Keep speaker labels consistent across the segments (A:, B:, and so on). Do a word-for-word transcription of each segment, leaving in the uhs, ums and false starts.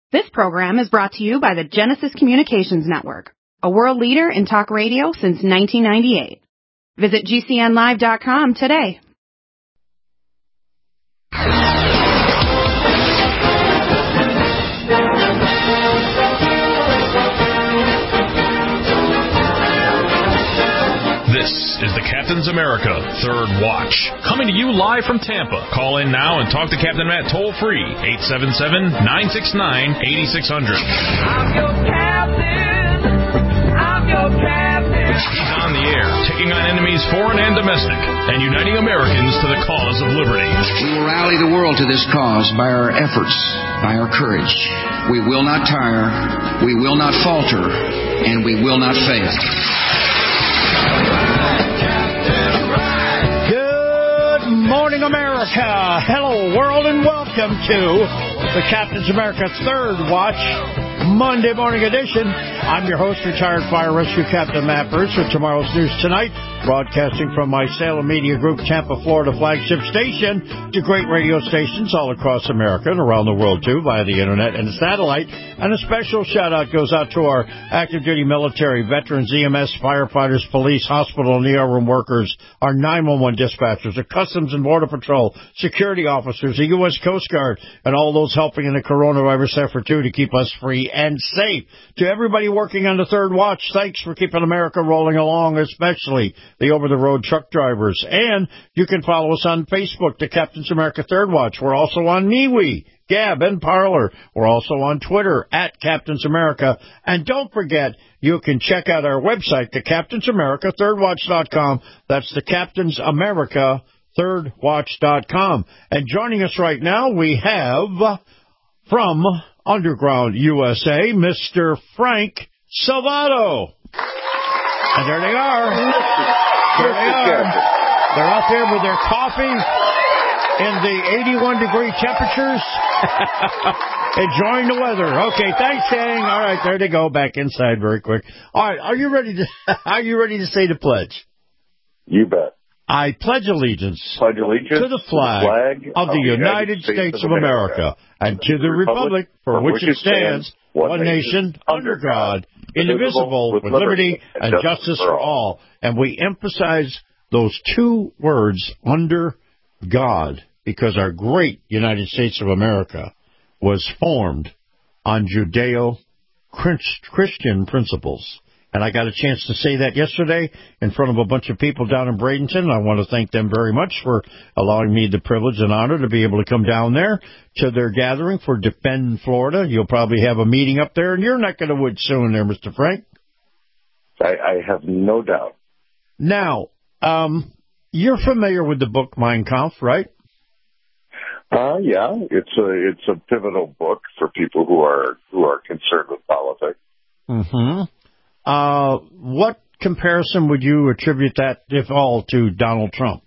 A: This program is brought to you by the Genesis Communications Network, a world leader in talk radio since nineteen ninety-eight. Visit G C N live dot com today.
B: This is the Captain's America Third Watch, coming to you live from Tampa. Call in now and talk to Captain Matt toll-free, eight seven seven, nine six nine, eight six zero zero.
C: I'm your captain. I'm your captain.
B: He's on the air, taking on enemies foreign and domestic, and uniting Americans to the cause of liberty.
D: We will rally the world to this cause by our efforts, by our courage. We will not tire, we will not falter, and we will not fail.
E: Good morning, America. Hello, world, and welcome to the Captain's America Third Watch Monday morning edition. I'm your host, retired fire rescue Captain Matt Bruce, with tomorrow's news tonight, broadcasting from my Salem Media Group, Tampa, Florida flagship station to great radio stations all across America and around the world, too, via the internet and satellite. And a special shout-out goes out to our active duty military, veterans, E M S, firefighters, police, hospital and E R room workers, our nine one one dispatchers, the Customs and Border Patrol, security officers, the U S Coast Guard, and all those helping in the coronavirus effort, too, to keep us free and safe. To everybody working on the Third Watch, thanks for keeping America rolling along, especially the over-the-road truck drivers. And you can follow us on Facebook, the Captain's America Third Watch. We're also on MeWe, Gab, and Parler. We're also on Twitter, at Captain's America. And don't forget, you can check out our website, the Captain's America Third Watch dot com. That's the Captain's America Third Watch dot com. And joining us right now, we have, from Underground U S A, Mister Frank Salvato. And there they are. There they are. They're out there with their coffee in the eighty-one degree temperatures, enjoying the weather. Okay, thanks, gang. All right, there they go, back inside very quick. All right, are you ready to? Are you ready to say the pledge?
F: You bet.
E: I pledge allegiance,
F: pledge allegiance
E: to the flag,
F: to the flag
E: of, of the United, United States, States of America, America and to the republic for which it stands, one nation, under God, indivisible, with liberty and justice for all. And we emphasize those two words, under God, because our great United States of America was formed on Judeo-Christian principles. And I got a chance to say that yesterday in front of a bunch of people down in Bradenton. I want to thank them very much for allowing me the privilege and honor to be able to come down there to their gathering for Defend Florida. You'll probably have a meeting up there in your neck of the woods soon there, Mister Frank.
F: I, I have no doubt.
E: Now, um, you're familiar with the book Mein Kampf, right?
F: Uh, yeah, it's a it's a pivotal book for people who are who are concerned with politics.
E: Mm-hmm. Uh, what comparison would you attribute that, if all, to Donald Trump?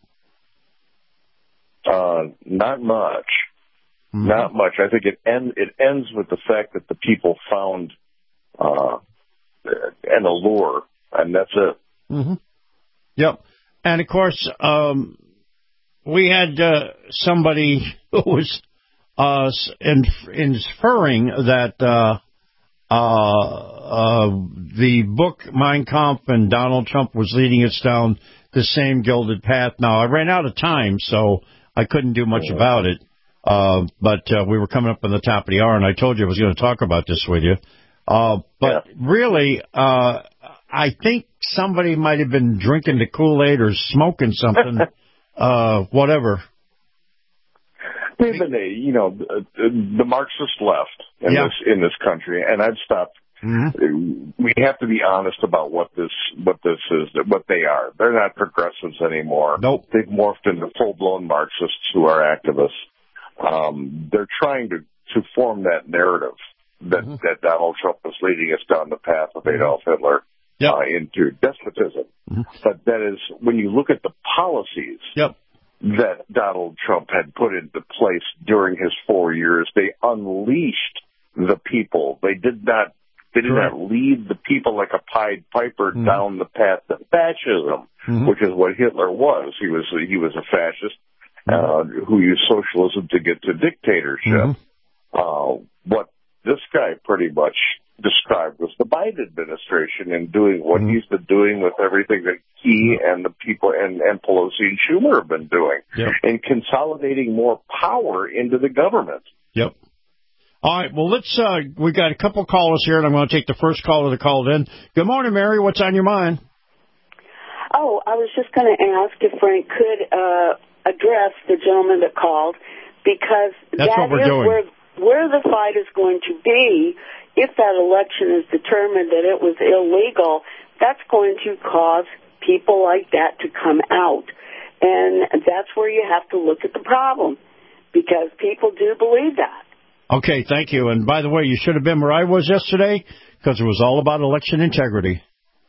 F: Uh, not much.
E: Mm-hmm.
F: Not much. I think it end, it ends with the fact that the people found uh, an allure, and that's it.
E: Mm-hmm. Yep. And, of course, um, we had uh, somebody who was uh, inferring that uh, uh, uh, the book Mein Kampf and Donald Trump was leading us down the same gilded path. Now, I ran out of time, so I couldn't do much about it. Uh, but uh, we were coming up on the top of the hour, and I told you I was going to talk about this with you. Uh, but yeah. really, uh, I think somebody might have been drinking the Kool-Aid or smoking something, uh, whatever.
F: They've been, you know, the Marxist left in yeah. this in this country, and I've stopped. Mm-hmm. We have to be honest about what this what this is, what they are. They're not progressives anymore.
E: Nope.
F: They've morphed into full-blown Marxists who are activists. Um, they're trying to, to form that narrative that, mm-hmm. that Donald Trump was leading us down the path of Adolf Hitler
E: yep.
F: uh, into despotism. Mm-hmm. But that is, when you look at the policies
E: yep.
F: that Donald Trump had put into place during his four years, they unleashed the people. They did not They did Correct. not lead the people like a Pied Piper mm-hmm. down the path to fascism, mm-hmm. which is what Hitler was. He was he was a fascist uh, who used socialism to get to dictatorship. Mm-hmm. Uh, what this guy pretty much described was the Biden administration in doing what mm-hmm. he's been doing with everything that he and the people and, and Pelosi and Schumer have been doing,
E: yep.
F: and consolidating more power into the government.
E: Yep. All right, well, let's, uh, we've got a couple callers here, and I'm going to take the first caller that called in. Good morning, Mary. What's on your mind?
G: Oh, I was just going to ask if Frank could uh, address the gentleman that called, because
E: That's
G: that
E: what we're
G: is
E: doing.
G: where, where the fight is going to be. If that election is determined that it was illegal, that's going to cause people like that to come out. And that's where you have to look at the problem, because people do believe that.
E: Okay, thank you. And by the way, you should have been where I was yesterday, because it was all about election integrity.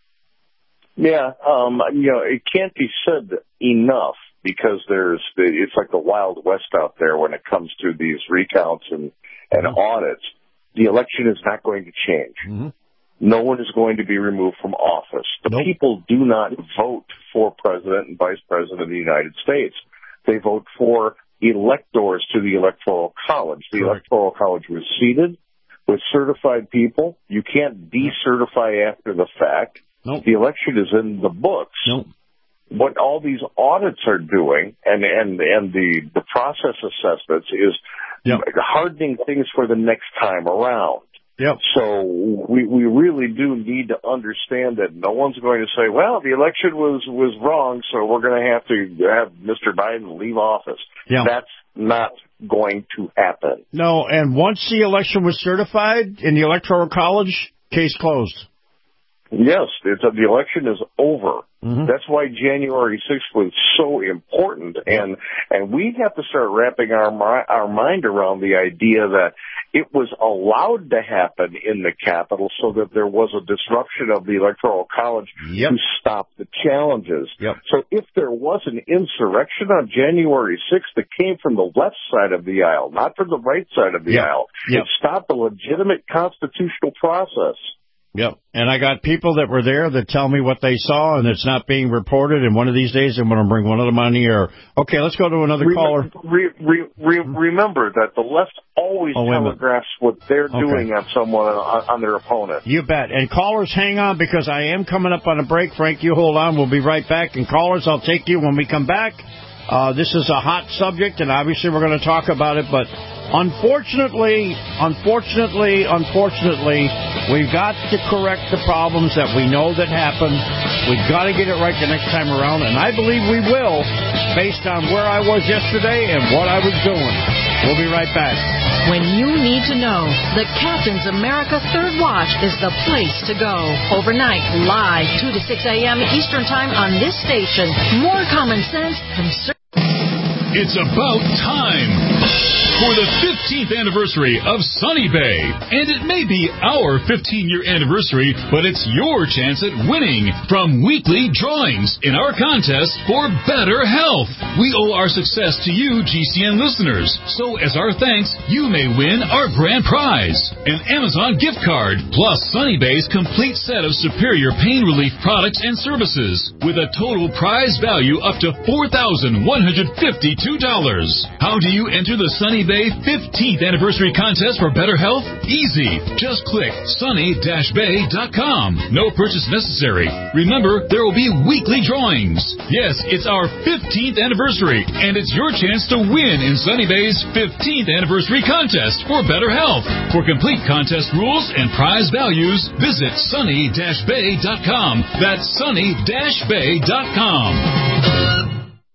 F: Yeah, um, you know, it can't be said enough, because there's, it's like the Wild West out there when it comes to these recounts and, and mm-hmm. audits. The election is not going to change.
E: Mm-hmm.
F: No one is going to be removed from office. The
E: nope.
F: people do not vote for president and vice president of the United States. They vote for electors to the Electoral College. The
E: Correct.
F: Electoral College was seated with certified people. You can't decertify after the fact.
E: Nope.
F: The election is in the books.
E: Nope.
F: What all these audits are doing, and and and the the process assessments, is
E: yep.
F: hardening things for the next time around.
E: Yep.
F: So we we really do need to understand that no one's going to say, well, the election was was wrong, so we're going to have to have Mister Biden leave office.
E: Yep.
F: That's not going to happen.
E: No, and once the election was certified in the Electoral College, case closed.
F: Yes, it's, uh, the election is over.
E: Mm-hmm.
F: That's why January sixth was so important, and and we have to start wrapping our our mind around the idea that it was allowed to happen in the Capitol so that there was a disruption of the Electoral College
E: yep.
F: to stop the challenges.
E: Yep.
F: So if there was an insurrection on January sixth that came from the left side of the aisle, not from the right side of the
E: yep.
F: aisle,
E: yep.
F: it stopped the legitimate constitutional process.
E: Yep. And I got people that were there that tell me what they saw, and it's not being reported. And one of these days, I'm going to bring one of them on the air. Okay, let's go to another
F: remember,
E: caller.
F: Re, re, re, remember that the left always
E: oh,
F: telegraphs what they're
E: okay.
F: doing on someone, on, on their opponent.
E: You bet. And callers, hang on, because I am coming up on a break. Frank, you hold on. We'll be right back. And callers, I'll take you when we come back. Uh, this is a hot subject, and obviously we're going to talk about it, but unfortunately, unfortunately, unfortunately, we've got to correct the problems that we know that happen. We've got to get it right the next time around, and I believe we will, based on where I was yesterday and what I was doing. We'll be right back.
H: When you need to know, the Captain's America Third Watch is the place to go. Overnight, live, two to six a.m. Eastern Time on this station. More common sense from...
B: It's about time for the fifteenth anniversary of Sunny Bay. And it may be our fifteen-year anniversary, but it's your chance at winning from weekly drawings in our contest for better health. We owe our success to you, G C N listeners. So as our thanks, you may win our grand prize, an Amazon gift card, plus Sunny Bay's complete set of superior pain relief products and services, with a total prize value up to four thousand one hundred fifty-two dollars. How do you enter the Sunny Bay fifteenth anniversary contest for better health? Easy. Just click sunny dash bay dot com. No purchase necessary. Remember, there will be weekly drawings. Yes, it's our fifteenth anniversary, and it's your chance to win in Sunny Bay's fifteenth anniversary contest for better health. For complete contest rules and prize values, visit sunny dash bay dot com. That's sunny dash bay dot com.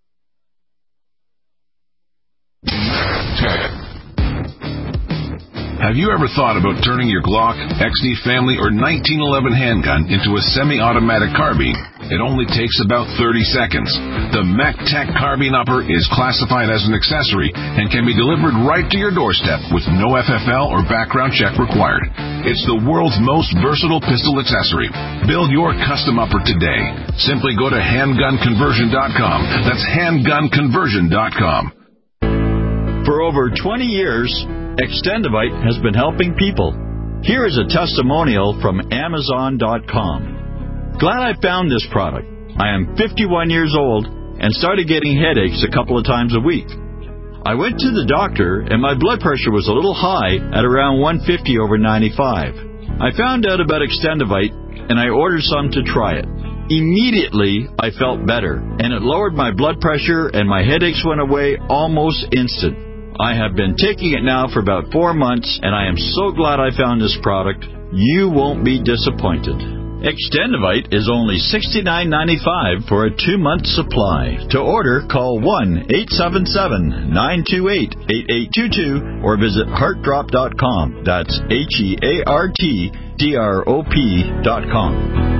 I: Have you ever thought about turning your Glock, X D Family, or nineteen eleven handgun into a semi-automatic carbine? It only takes about thirty seconds. The MacTac Carbine Upper is classified as an accessory and can be delivered right to your doorstep with no F F L or background check required. It's the world's most versatile pistol accessory. Build your custom upper today. Simply go to handgun conversion dot com. That's handgun conversion dot com.
J: For over twenty years, Extendivite has been helping people. Here is a testimonial from Amazon dot com. Glad I found this product. I am fifty-one years old and started getting headaches a couple of times a week. I went to the doctor, and my blood pressure was a little high at around one fifty over ninety-five. I found out about Extendivite, and I ordered some to try it. Immediately, I felt better, and it lowered my blood pressure, and my headaches went away almost instant. I have been taking it now for about four months, and I am so glad I found this product. You won't be disappointed. Extendivite is only sixty-nine ninety-five for a two-month supply. To order, call one eight seven seven, nine two eight, eight eight two two or visit heart drop dot com. That's H E A R T D R O P dot com.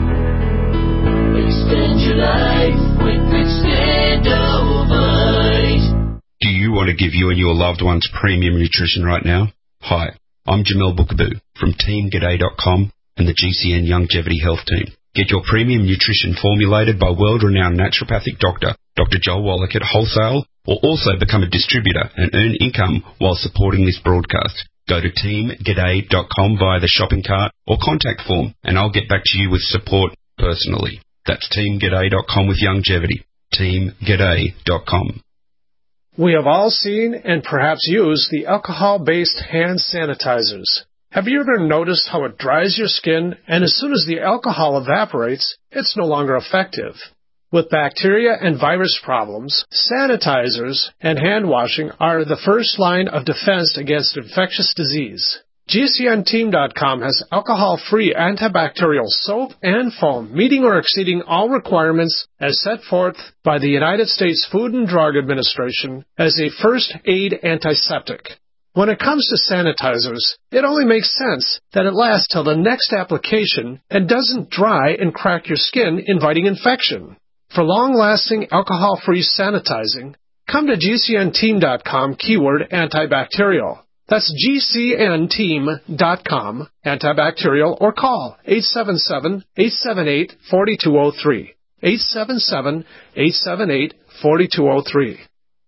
C: Extend your life with Extendivite.
K: Do you want to give you and your loved ones premium nutrition right now? Hi, I'm Jamel Bookaboo from team g'day dot com and the G C N Longevity Health Team. Get your premium nutrition formulated by world-renowned naturopathic doctor, Doctor Joel Wallach at Wholesale, or also become a distributor and earn income while supporting this broadcast. Go to team g'day dot com via the shopping cart or contact form, and I'll get back to you with support personally. That's team g'day dot com with longevity. team g'day dot com.
L: We have all seen and perhaps used the alcohol-based hand sanitizers. Have you ever noticed how it dries your skin, and as soon as the alcohol evaporates, it's no longer effective? With bacteria and virus problems, sanitizers and hand washing are the first line of defense against infectious disease. G C N team dot com has alcohol-free antibacterial soap and foam meeting or exceeding all requirements as set forth by the United States Food and Drug Administration as a first aid antiseptic. When it comes to sanitizers, it only makes sense that it lasts till the next application and doesn't dry and crack your skin, inviting infection. For long-lasting alcohol-free sanitizing, come to G C N team dot com keyword antibacterial. That's G C N team dot com, antibacterial, or call eight seven seven, eight seven eight, four two zero three. eight seven seven, eight seven eight, four two zero three.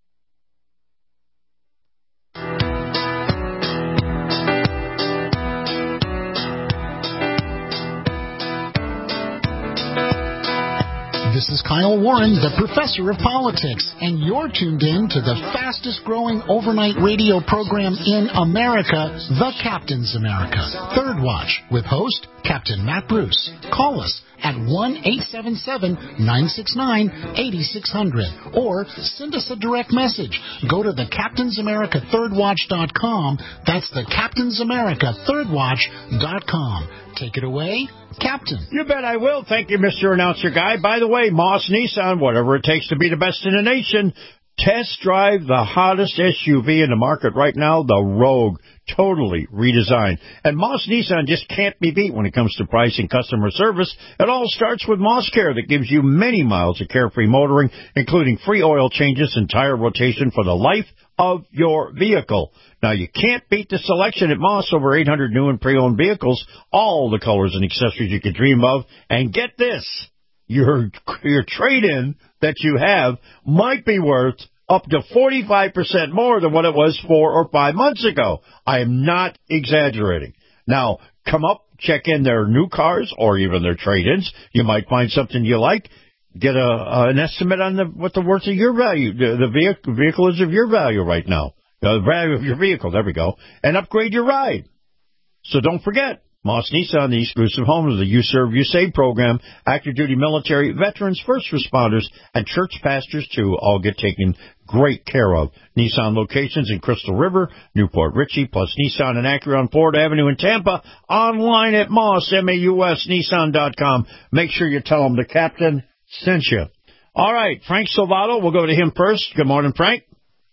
M: This is Kyle Warren, the professor of politics, and you're tuned in to the fastest-growing overnight radio program in America, The Captain's America, Third Watch, with host Captain Matt Bruce. Call us at one eight seven seven, nine six nine, eight six zero zero or send us a direct message. Go to the captains america third watch dot com. That's the captains america third watch dot com. Take it away, Captain.
E: You bet I will. Thank you, Mister Announcer Guy. By the way, Moss Nissan, whatever it takes to be the best in the nation. Test drive the hottest S U V in the market right now, the Rogue. Totally redesigned. And Moss Nissan just can't be beat when it comes to price and customer service. It all starts with Moss Care that gives you many miles of carefree motoring, including free oil changes and tire rotation for the life of your vehicle. Now, you can't beat the selection at Moss. Over eight hundred new and pre-owned vehicles, all the colors and accessories you could dream of. And get this, your, your trade-in that you have might be worth up to forty-five percent more than what it was four or five months ago. I am not exaggerating. Now, come up, check in their new cars or even their trade-ins. You might find something you like. Get a, uh, an estimate on the, what the worth of your value, the, the vehicle, vehicle is of your value right now. The value of your vehicle, there we go. And upgrade your ride. So don't forget, Moss Nissan, the exclusive home of the You Serve, You Save program, active duty military, veterans, first responders, and church pastors, too, all get taken great care of. Nissan locations in Crystal River, Newport Richey, plus Nissan and Acura on Ford Avenue in Tampa. Online at Moss, M A U S, Nissan dot com. Make sure you tell them the captain sent you. All right, Frank Salvato, we'll go to him first. Good morning, Frank.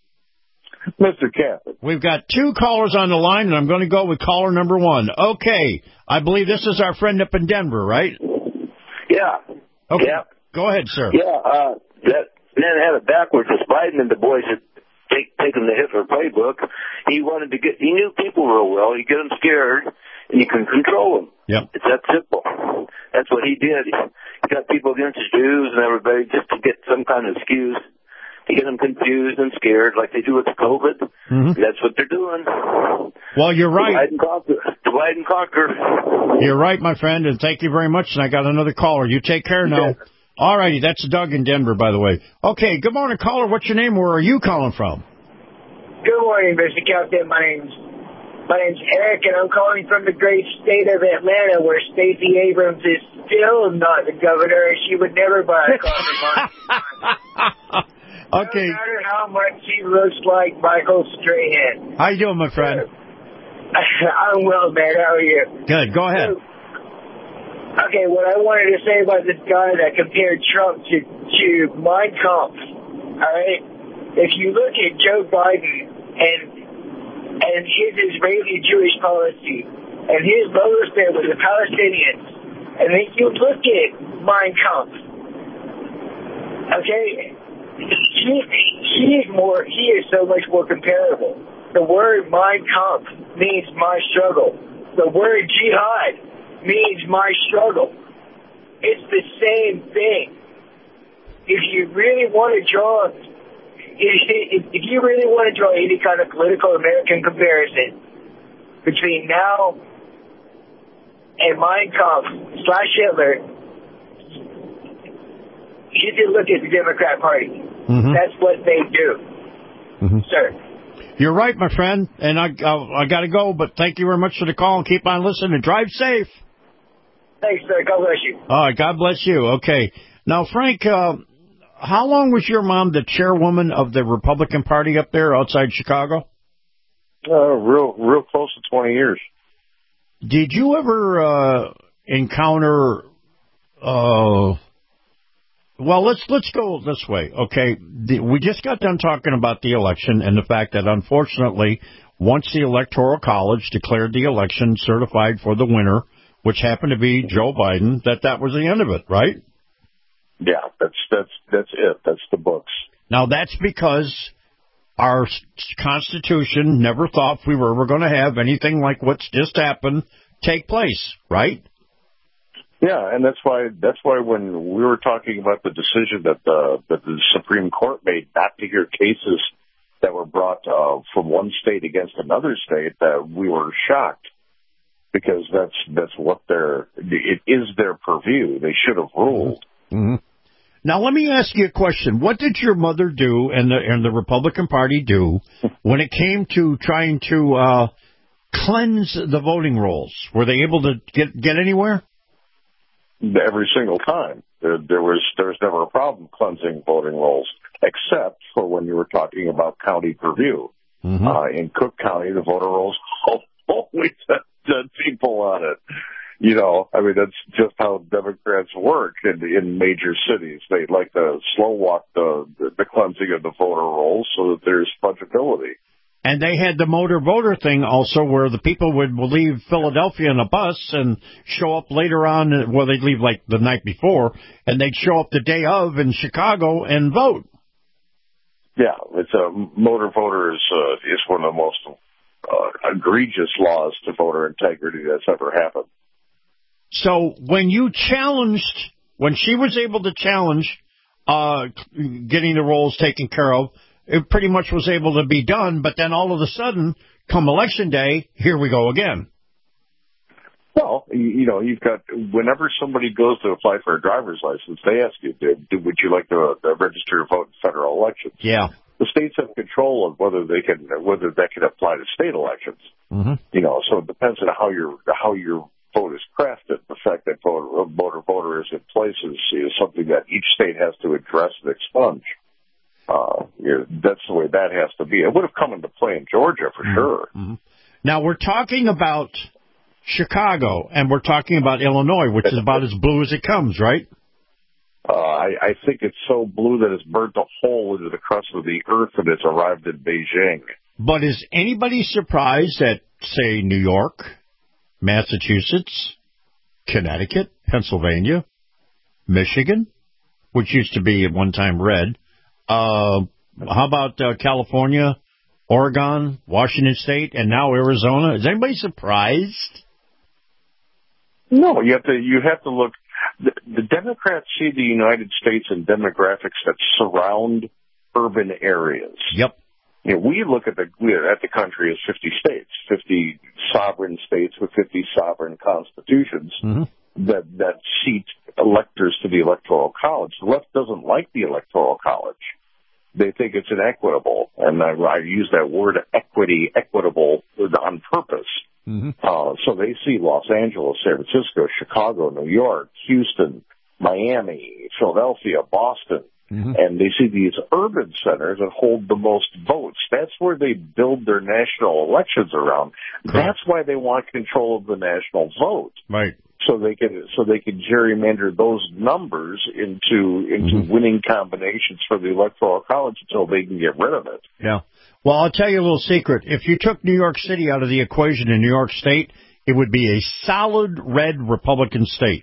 F: Mister Captain.
E: We've got two callers on the line, and I'm going to go with caller number one. Okay. I believe this is our friend up in Denver, right?
N: Yeah.
E: Okay.
N: Yeah.
E: Go ahead, sir.
N: Yeah, uh, that man had it backwards. It's Biden and the boys had take, taken the Hitler playbook. He wanted to get, he knew people real well. You get them scared, and you can control them.
E: Yep.
N: It's that simple. That's what he did. He, he got people against Jews and everybody just to get some kind of excuse. To get them confused and scared like they do with COVID.
E: Mm-hmm.
N: That's what they're doing.
E: Well, you're right.
N: Divide and conquer. Divide and conquer.
E: You're right, my friend, and thank you very much. And I got another caller. You take care now. Yeah. All righty. That's Doug in Denver, by the way. Okay, good morning, caller. What's your name? Where are you calling from?
O: Good morning, Mister Captain. My name's my name's Eric, and I'm calling from the great state of Atlanta, where Stacey Abrams is still not the governor, and she would never buy a car from mine.
E: Okay.
O: No matter how much she looks like Michael Strahan.
E: How you doing, my friend?
O: I'm well, man. How are you?
E: Good. Go ahead.
O: Okay, what I wanted to say about this guy that compared Trump to, to Mein Kampf, all right? If you look at Joe Biden and and his Israeli-Jewish policy and his voter split with the Palestinians, and then you look at Mein Kampf, okay, he, he is more, he is so much more comparable. The word Mein Kampf means my struggle. The word jihad means my struggle. It's the same thing. If you really want to draw, if, if you really want to draw any kind of political American comparison between now and Mein Kampf slash Hitler, you can look at the Democrat Party. Mm-hmm. That's what they do, mm-hmm. Sir.
E: You're right, my friend, and I I, I got to go, but thank you very much for the call, and keep on listening, and drive safe.
O: Thanks, sir. God bless you.
E: All right, God bless you. Okay. Now, Frank, uh, how long was your mom the chairwoman of the Republican Party up there outside Chicago?
F: Uh, real, real close to twenty years.
E: Did you ever uh, encounter... Uh, Well, let's let's go this way, okay? The, we just got done talking about the election and the fact that, unfortunately, once the Electoral College declared the election certified for the winner, which happened to be Joe Biden, that that was the end of it, right?
F: Yeah, that's that's that's it. That's the books.
E: Now, that's because our Constitution never thought we were ever going to have anything like what's just happened take place, right?
F: Yeah, and that's why that's why when we were talking about the decision that the that the Supreme Court made not to hear cases that were brought uh, from one state against another state, that we were shocked, because that's that's what their it is their purview. They should have ruled.
E: Mm-hmm. Now, let me ask you a question. What did your mother do and the and the Republican Party do when it came to trying to uh, cleanse the voting rolls? Were they able to get get anywhere?
F: Every single time. There, there was there was never a problem cleansing voting rolls, except for when you were talking about county purview. Mm-hmm. Uh, in Cook County, the voter rolls always had dead people on it. You know, I mean, that's just how Democrats work in, in major cities. They like to slow walk the, the, the cleansing of the voter rolls so that there's fungibility.
E: And they had the motor voter thing also, where the people would leave Philadelphia in a bus and show up later on. Well, they'd leave like the night before, and they'd show up the day of in Chicago and vote.
F: Yeah, it's a motor voter is uh, is one of the most uh, egregious laws to voter integrity that's ever happened.
E: So when you challenged, when she was able to challenge uh, getting the rolls taken care of, it pretty much was able to be done, but then all of a sudden, come election day, here we go again.
F: Well, you know, you've got, whenever somebody goes to apply for a driver's license, they ask you, would you like to uh, register to vote in federal elections?
E: Yeah.
F: The states have control of whether they can, whether that can apply to state elections. Mm-hmm. You know, so it depends on how your, how your vote is crafted. The fact that voter, voter, voter is in place is, is something that each state has to address and expunge. Uh, yeah, that's the way that has to be. It would have come into play in Georgia for mm-hmm. sure.
E: Mm-hmm. Now, we're talking about Chicago, and we're talking about Illinois, which is about as blue as it comes, right?
F: Uh, I, I think it's so blue that it's burnt a hole into the crust of the earth and it's arrived in Beijing.
E: But is anybody surprised that, say, New York, Massachusetts, Connecticut, Pennsylvania, Michigan, which used to be at one time red, Uh, how about uh, California, Oregon, Washington State, and now Arizona? Is anybody surprised?
F: No, you have to. You have to look. The, the Democrats see the United States in demographics that surround urban areas.
E: Yep.
F: You know, we look at the at the country as fifty states, fifty sovereign states with fifty sovereign constitutions mm-hmm. that that seat electors to the Electoral College. The left doesn't like the Electoral College. they think it's inequitable. And I, I use that word equity, equitable, on purpose.
E: Mm-hmm.
F: Uh, so they see Los Angeles, San Francisco, Chicago, New York, Houston, Miami, Philadelphia, Boston, mm-hmm. and they see these urban centers that hold the most votes. That's where they build their national elections around. Correct. That's why they want control of the national vote.
E: Right.
F: So they can so they can gerrymander those numbers into into mm-hmm. winning combinations for the Electoral College until they can get rid of it.
E: Yeah. Well, I'll tell you a little secret. If you took New York City out of the equation in New York State, it would be a solid red Republican state.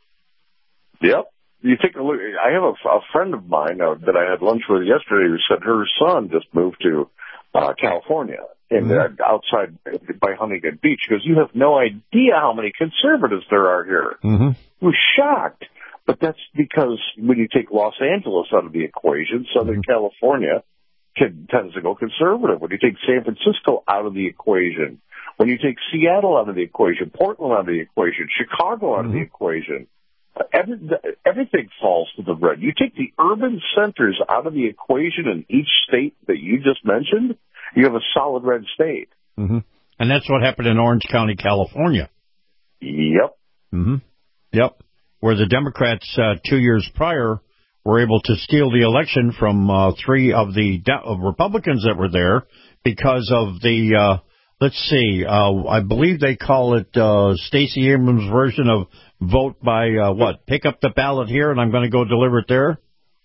F: Yep. You take a look. I have a, a friend of mine uh, that I had lunch with yesterday who said her son just moved to uh, California and mm-hmm. uh, outside by Huntington Beach. Because you have no idea how many conservatives there are here.
E: Mm-hmm.
F: He was shocked. But that's because when you take Los Angeles out of the equation, Southern mm-hmm. California can, tends to go conservative. When you take San Francisco out of the equation, when you take Seattle out of the equation, Portland out of the equation, Chicago out mm-hmm. of the equation, every, everything falls to the red. You take the urban centers out of the equation in each state that you just mentioned, you have a solid red state.
E: Mm-hmm. And that's what happened in Orange County, California.
F: Yep.
E: Mm-hmm. Yep. Where the Democrats uh, two years prior were able to steal the election from uh, three of the de- of Republicans that were there because of the, uh, let's see, uh, I believe they call it uh, Stacey Abrams' version of vote by, uh, what, pick up the ballot here and I'm going to go deliver it there?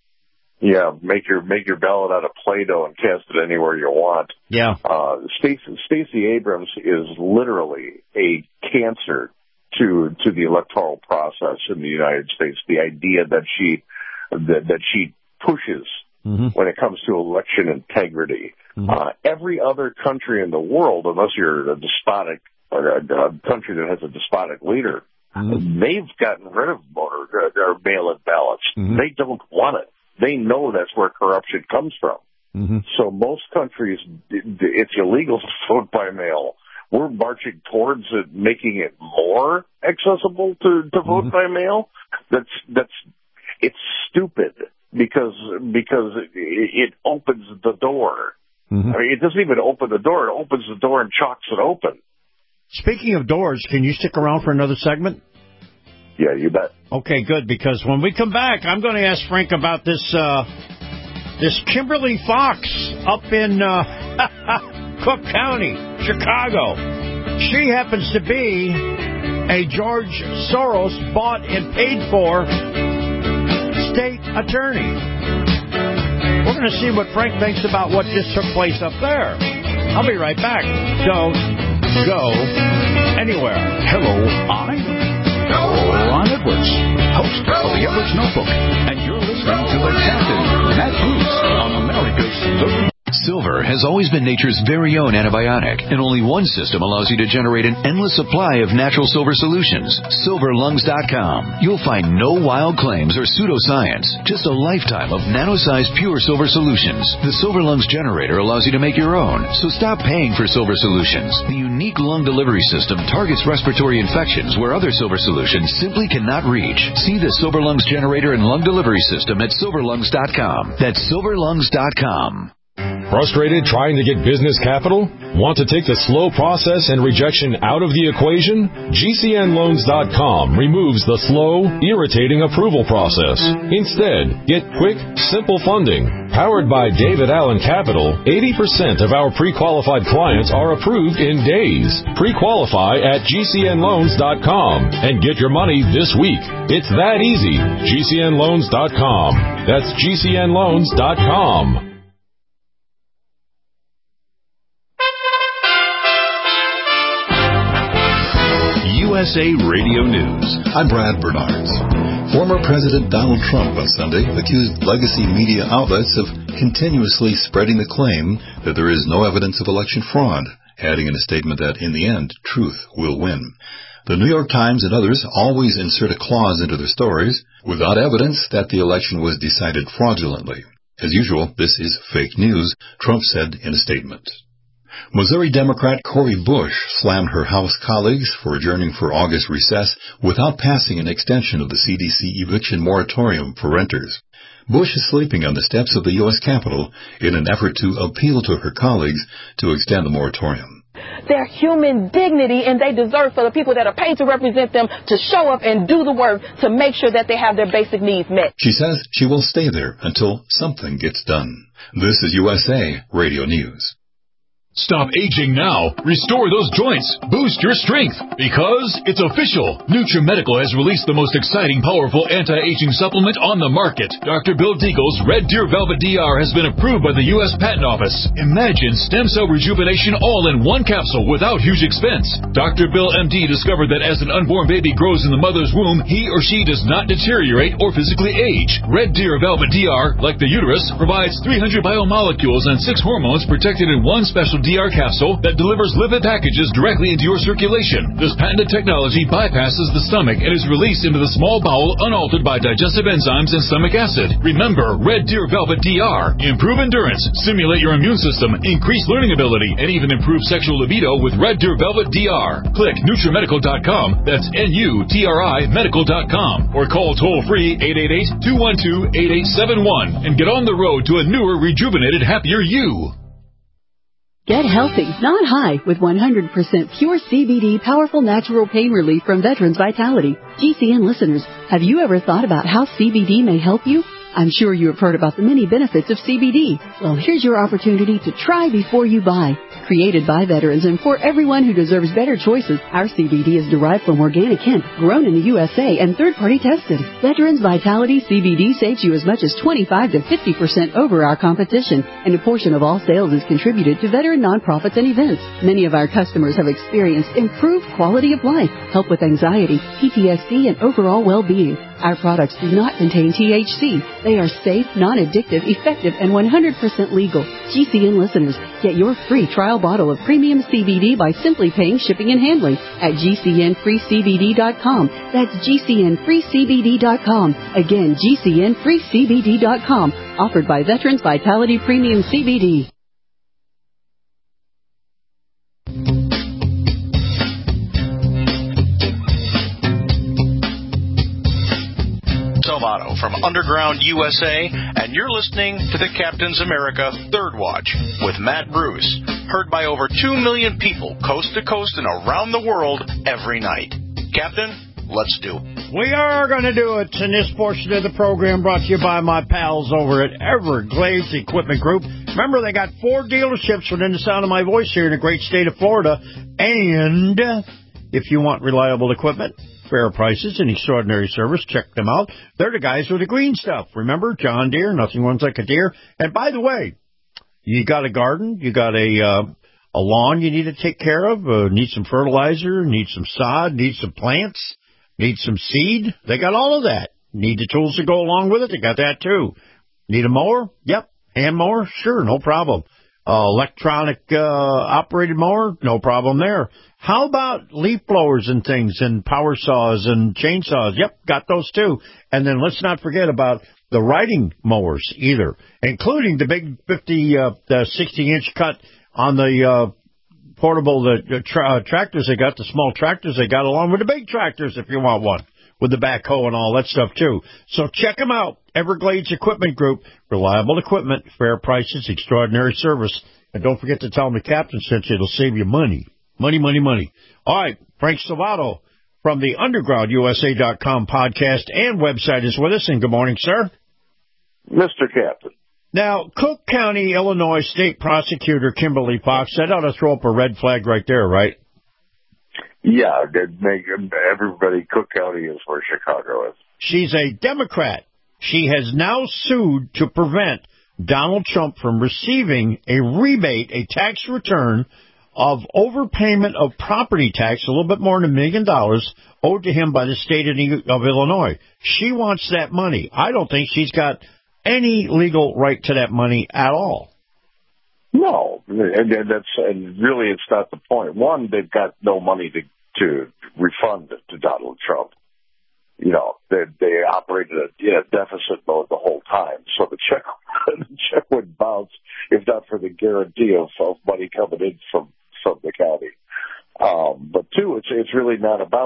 F: Yeah, make your make your ballot out of Play-Doh and cast it anywhere you want.
E: Yeah.
F: Uh, Stacey, Stacey Abrams is literally a cancer to to the electoral process in the United States. The idea that she that, that she pushes mm-hmm. when it comes to election integrity. Mm-hmm. Uh, every other country in the world, unless you're a despotic or a, a country that has a despotic leader, mm-hmm. they've gotten rid of voter or mail-in ballots. Mm-hmm. They don't want it. They know that's where corruption comes from.
E: Mm-hmm.
F: So most countries, it's illegal to vote by mail. We're marching towards it, making it more accessible to, to vote mm-hmm. by mail. That's that's it's stupid because because it, it opens the door. Mm-hmm. I mean, it doesn't even open the door; it opens the door and chalks it open.
E: Speaking of doors, can you stick around for another segment?
F: Yeah, you bet.
E: Okay, good. Because when we come back, I'm going to ask Frank about this uh, this Kimberly Fox up in uh, Cook County, Chicago. She happens to be a George Soros bought and paid for state attorney. We're going to see what Frank thinks about what just took place up there. I'll be right back. Don't go anywhere. Hello, I'm Ron Edwards, host of the Edwards Notebook, and you're listening to the Captain, Matt Bruce, on America's Third.
P: Silver has always been nature's very own antibiotic, and only one system allows you to generate an endless supply of natural silver solutions. silver lungs dot com. You'll find no wild claims or pseudoscience, just a lifetime of nano-sized pure silver solutions. The Silver Lungs generator allows you to make your own, so stop paying for silver solutions. The unique lung delivery system targets respiratory infections where other silver solutions simply cannot reach. See the Silver Lungs generator and lung delivery system at silver lungs dot com. That's silver lungs dot com.
Q: Frustrated trying to get business capital? Want to take the slow process and rejection out of the equation? G C N loans dot com removes the slow, irritating approval process. Instead, get quick, simple funding. Powered by David Allen Capital, eighty percent of our pre-qualified clients are approved in days. Pre-qualify at G C N loans dot com and get your money this week. It's that easy. G C N loans dot com. That's G C N loans dot com.
B: U S A Radio News.
R: I'm Brad Bernards. Former President Donald Trump on Sunday accused legacy media outlets of continuously spreading the claim that there is no evidence of election fraud, adding in a statement that, in the end, truth will win. The New York Times and others always insert a clause into their stories without evidence that the election was decided fraudulently. As usual, this is fake news, Trump said in a statement. Missouri Democrat Cori Bush slammed her House colleagues for adjourning for August recess without passing an extension of the C D C eviction moratorium for renters. Bush is sleeping on the steps of the U S Capitol in an effort to appeal to her colleagues to extend the moratorium.
S: Their human dignity, and they deserve for the people that are paid to represent them to show up and do the work to make sure that they have their basic needs met.
R: She says she will stay there until something gets done. This is U S A Radio News.
B: Stop aging now. Restore those joints. Boost your strength. Because it's official. NutriMedical has released the most exciting, powerful anti-aging supplement on the market. Doctor Bill Deagle's Red Deer Velvet D R has been approved by the U S Patent Office. Imagine stem cell rejuvenation all in one capsule without huge expense. Doctor Bill M D discovered that as an unborn baby grows in the mother's womb, he or she does not deteriorate or physically age. Red Deer Velvet D R, like the uterus, provides three hundred biomolecules and six hormones protected in one special D R capsule that delivers lipid packages directly into your circulation. This patented technology bypasses the stomach and is released into the small bowel unaltered by digestive enzymes and stomach acid. Remember, Red Deer Velvet D R. Improve endurance, stimulate your immune system, increase learning ability, and even improve sexual libido with Red Deer Velvet D R. Click NutriMedical dot com, that's N U T R I medical dot com, or call toll-free eight eight eight, two one two, eight eight seven one and get on the road to a newer, rejuvenated, happier you.
T: Get healthy, not high, with one hundred percent pure C B D powerful natural pain relief from Veterans Vitality. G C N listeners, have you ever thought about how C B D may help you? I'm sure you have heard about the many benefits of C B D. Well, here's your opportunity to try before you buy. Created by veterans and for everyone who deserves better choices, our C B D is derived from organic hemp, grown in the U S A, and third-party tested. Veterans Vitality C B D saves you as much as twenty-five to fifty percent over our competition, and a portion of all sales is contributed to veteran nonprofits and events. Many of our customers have experienced improved quality of life, help with anxiety, P T S D, and overall well-being. Our products do not contain T H C. They are safe, non-addictive, effective, and one hundred percent legal. G C N listeners, get your free trial bottle of premium C B D by simply paying shipping and handling at G C N free C B D dot com. That's G C N free C B D dot com. Again, G C N free C B D dot com. Offered by Veterans Vitality Premium C B D.
U: Salvato from Underground U S A, and you're listening to the Captain's America Third Watch with Matt Bruce, heard by over two million people coast to coast and around the world every night. Captain, let's do it.
E: We are going to do it in this portion of the program, brought to you by my pals over at Everglades Equipment Group. Remember, they got four dealerships within the sound of my voice here in the great state of Florida, and if you want reliable equipment, fair prices, and extraordinary service, check them out. They're the guys with the green stuff. Remember, John Deere, nothing runs like a deer. And by the way, you got a garden, you got a uh, a lawn you need to take care of, uh, need some fertilizer, need some sod, need some plants, need some seed. They got all of that. Need the tools to go along with it. They got that too. Need a mower? Yep. Hand mower? Sure, no problem. Uh, electronic uh, operated mower? No problem there. How about leaf blowers and things, and power saws and chainsaws? Yep, got those too. And then let's not forget about the riding mowers either, including the big fifty, uh, the sixty inch cut on the uh, portable the tra- uh, tractors they got, the small tractors they got, along with the big tractors if you want one, with the backhoe and all that stuff too. So check them out. Everglades Equipment Group, reliable equipment, fair prices, extraordinary service. And don't forget to tell them the captain sent you. It'll save you money. Money, money, money. All right, Frank Salvato from the Underground U S A dot com podcast and website is with us. And good morning, sir.
F: Mister Captain.
E: Now, Cook County, Illinois State Prosecutor Kimberly Fox, that ought to throw up a red flag right there, right?
F: Yeah, make everybody, Cook County is where Chicago is.
E: She's a Democrat. She has now sued to prevent Donald Trump from receiving a rebate, a tax return of overpayment of property tax, a little bit more than a million dollars, owed to him by the state of Illinois. She wants that money. I don't think she's got any legal right to that money at all.
F: No, and that's and really it's not the point. One, they've got no money to to refund to Donald Trump. You know, they they operated in a deficit mode the whole time, so the check the check would bounce if not for the guarantee of, of money coming in from from the county. Um, but two, it's it's really not about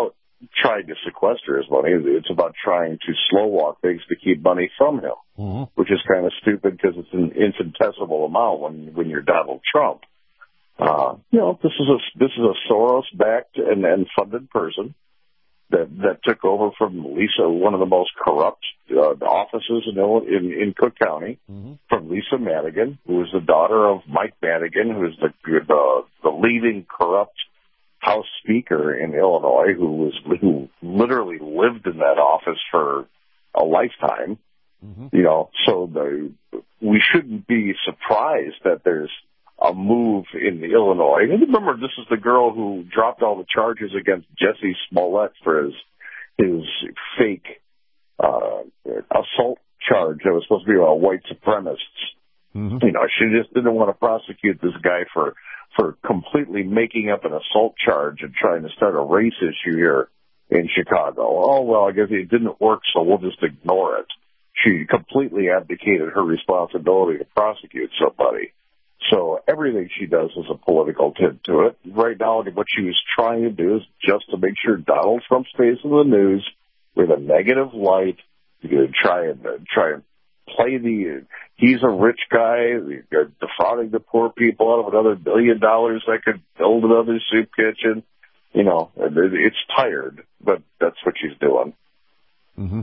F: tried to sequester his money. It's about trying to slow walk things to keep money from him,
E: mm-hmm.
F: which is kind of stupid because it's an infinitesimal amount when when you're Donald Trump. Uh, you know, this is a this is a Soros-backed and, and funded person that that took over from Lisa, one of the most corrupt uh, offices in, in in Cook County,
E: mm-hmm.
F: from Lisa Madigan, who is the daughter of Mike Madigan, who is the the, the leading corrupt House Speaker in Illinois, who was who literally lived in that office for a lifetime.
E: Mm-hmm.
F: You know, so the we shouldn't be surprised that there's a move in Illinois. And remember, this is the girl who dropped all the charges against Jesse Smollett for his his fake uh, assault charge that was supposed to be about white supremacists.
E: Mm-hmm.
F: You know, she just didn't want to prosecute this guy for for completely making up an assault charge and trying to start a race issue here in Chicago. Oh, well, I guess it didn't work, so we'll just ignore it. She completely abdicated her responsibility to prosecute somebody. So everything she does has a political tint to it. Right now, what she was trying to do is just to make sure Donald Trump stays in the news with a negative light. You're going to try and uh, try and play the he's a rich guy, they're defrauding the poor people out of another billion dollars that could build another soup kitchen. You know, it's tired, but that's what she's doing.
E: Mm-hmm.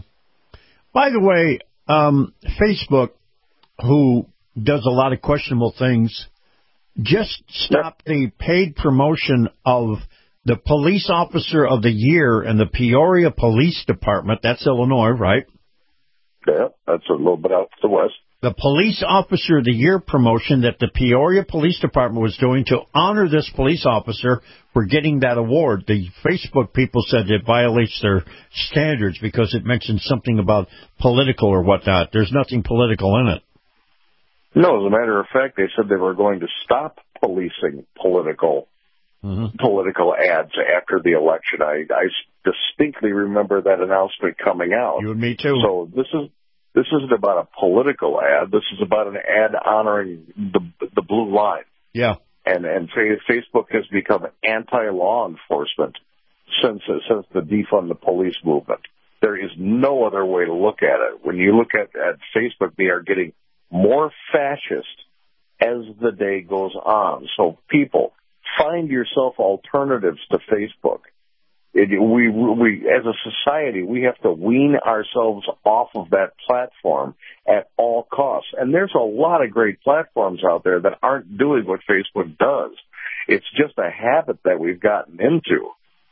E: By the way, um, Facebook, who does a lot of questionable things, just stopped the paid promotion of the police officer of the year in the Peoria Police Department. That's Illinois, right?
F: Yeah, that's a little bit out to the west.
E: The police officer of the year promotion that the Peoria Police Department was doing to honor this police officer for getting that award. The Facebook people said it violates their standards because it mentions something about political or whatnot. There's nothing political in it.
F: No, as a matter of fact, they said they were going to stop policing political mm-hmm. political ads after the election. I, I distinctly remember that announcement coming out.
E: You and me too.
F: So this is this isn't about a political ad. This is about an ad honoring the the blue line.
E: Yeah.
F: And and Facebook has become anti-law enforcement since since the defund the police movement. There is no other way to look at it. When you look at, at Facebook, they are getting more fascist as the day goes on. So people, find yourself alternatives to Facebook. It, we, we, as a society, we have to wean ourselves off of that platform at all costs. And there's a lot of great platforms out there that aren't doing what Facebook does. It's just a habit that we've gotten into.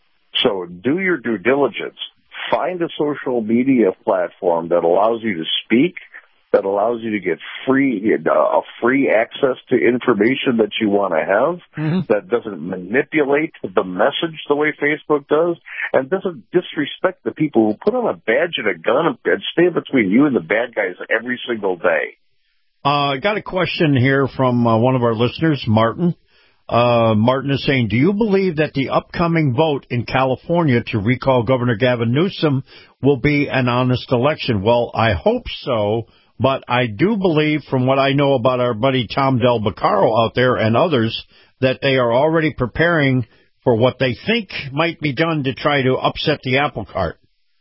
F: So do your due diligence. Find a social media platform that allows you to speak, that allows you to get free, uh, a free access to information that you want to have,
E: mm-hmm.
F: that doesn't manipulate the message the way Facebook does, and doesn't disrespect the people who put on a badge and a gun and stand between you and the bad guys every single day.
E: Uh, I got a question here from uh, one of our listeners, Martin. Uh, Martin is saying, do you believe that the upcoming vote in California to recall Governor Gavin Newsom will be an honest election? Well, I hope so. But I do believe, from what I know about our buddy Tom Del Beccaro out there and others, that they are already preparing for what they think might be done to try to upset the apple cart.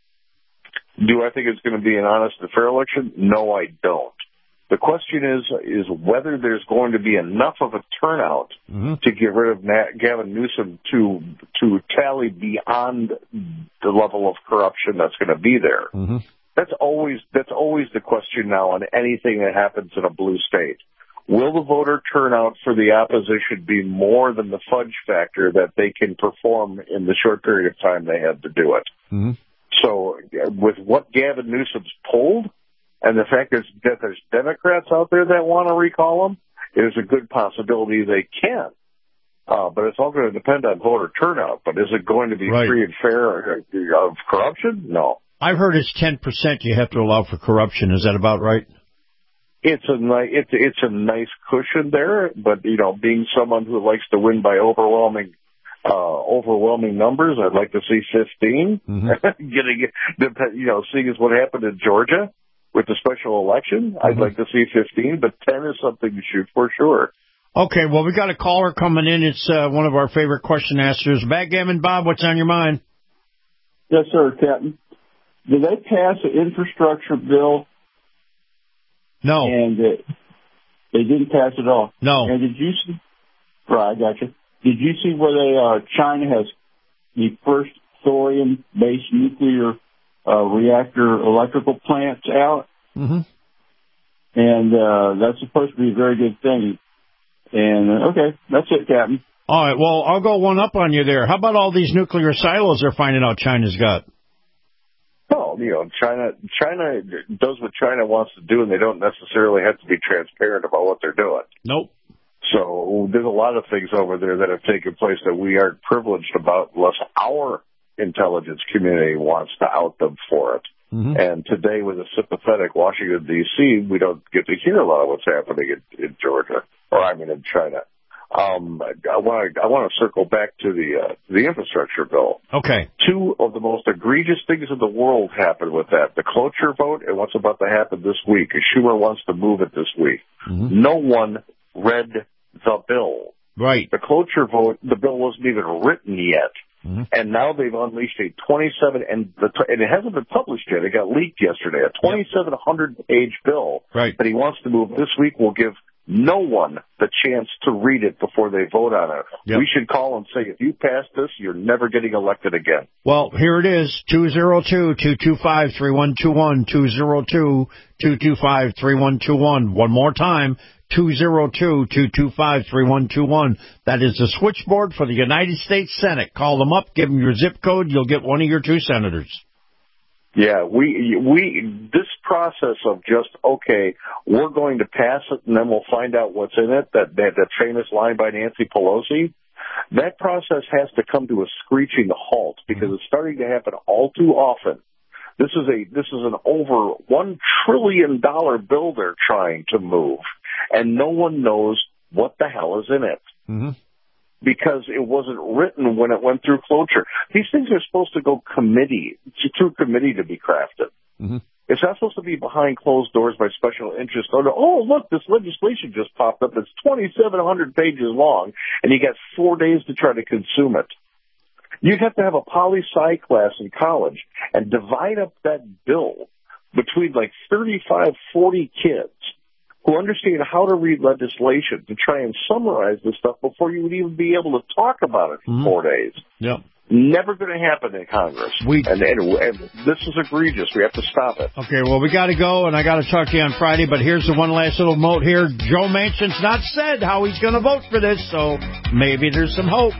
F: Do I think it's going to be an honest and fair election? No, I don't. The question is, is whether there's going to be enough of a turnout
E: mm-hmm.
F: to get rid of Nat, Gavin Newsom to to tally beyond the level of corruption that's going to be there.
E: Mm-hmm.
F: That's always that's always the question now on anything that happens in a blue state. Will the voter turnout for the opposition be more than the fudge factor that they can perform in the short period of time they had to do it?
E: Mm-hmm.
F: So with what Gavin Newsom's pulled and the fact that there's Democrats out there that want to recall him, there's a good possibility they can. Uh, but it's all going to depend on voter turnout. But is it going to be
E: right.
F: free and fair of corruption? No.
E: I've heard it's ten percent you have to allow for corruption. Is that about right?
F: It's a nice, it's it's a nice cushion there, but you know, being someone who likes to win by overwhelming, uh, overwhelming numbers, I'd like to see fifteen.
E: Mm-hmm.
F: Getting, you know, seeing as what happened in Georgia with the special election, mm-hmm. I'd like to see fifteen, but ten is something to shoot for sure.
E: Okay, well, we got a caller coming in. It's uh, one of our favorite question askers, Backgammon Bob. What's on your mind?
A: Yes, sir, Captain. Did they pass an infrastructure bill?
E: No.
A: And it, they didn't pass it all.
E: No.
A: And did you see? Right, I got you. Did you see where they? Uh, China has the first thorium-based nuclear uh, reactor electrical plants out,
E: mm-hmm.
A: and uh, that's supposed to be a very good thing. And uh, okay, that's it, Captain.
E: All right. Well, I'll go one up on you there. How about all these nuclear silos they're finding out China's got?
F: Well, you know, China China does what China wants to do, and they don't necessarily have to be transparent about what they're doing.
E: Nope.
F: So there's a lot of things over there that have taken place that we aren't privileged about unless our intelligence community wants to out them for it.
E: Mm-hmm.
F: And today, with a sympathetic Washington, D C, we don't get to hear a lot of what's happening in, in Georgia, or I mean in China. Um, I want to I want to circle back to the uh, the infrastructure bill.
E: Okay.
F: Two of the most egregious things in the world happened with that: the cloture vote and what's about to happen this week. Schumer wants to move it this week.
E: Mm-hmm.
F: No one read the bill.
E: Right.
F: The cloture vote, the bill wasn't even written yet.
E: Mm-hmm.
F: And now they've unleashed a twenty-seven, and, the, and it hasn't been published yet. It got leaked yesterday. A twenty-seven hundred page bill
E: right.
F: that he wants to move this week will give no one the chance to read it before they vote on it.
E: Yep.
F: We should call and say, if you pass this, you're never getting elected again.
E: Well, here it is, two oh two, two two five, three one two one, two oh two, two two five, three one two one. One more time, two oh two, two two five, three one two one. That is the switchboard for the United States Senate. Call them up, give them your zip code, you'll get one of your two senators.
F: Yeah, we, we, this process of just, okay, we're going to pass it and then we'll find out what's in it, that, that, that famous line by Nancy Pelosi, that process has to come to a screeching halt because it's starting to happen all too often. This is a, this is an over one trillion dollar bill they're trying to move, and no one knows what the hell is in it.
E: Mm-hmm.
F: Because it wasn't written when it went through cloture. These things are supposed to go committee, through committee to be crafted.
E: Mm-hmm.
F: It's not supposed to be behind closed doors by special interest. Or, oh, look, this legislation just popped up. It's twenty-seven hundred pages long, and you got four days to try to consume it. You have to have a poli-sci class in college and divide up that bill between like thirty-five, forty kids who understand how to read legislation to try and summarize this stuff before you would even be able to talk about it for
E: mm-hmm.
F: four days.
E: Yep.
F: Never going to happen in Congress.
E: We,
F: and, and, and this is egregious. We have to stop it.
E: Okay, well, we got to go, and I got to talk to you on Friday, but here's the one last little note here. Joe Manchin's not said how he's going to vote for this, so maybe there's some hope.